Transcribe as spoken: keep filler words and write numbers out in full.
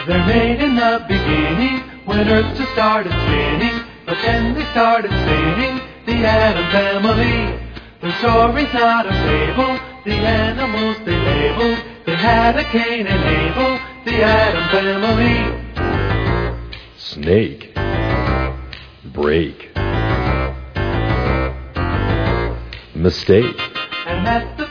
They're made in the beginning when Earth just started spinning, but then they started singing the Atom Family. Their story's not a fable, the animals they labeled. They had a Cain and Abel, the Atom Family. Snake, break, mistake. And that's the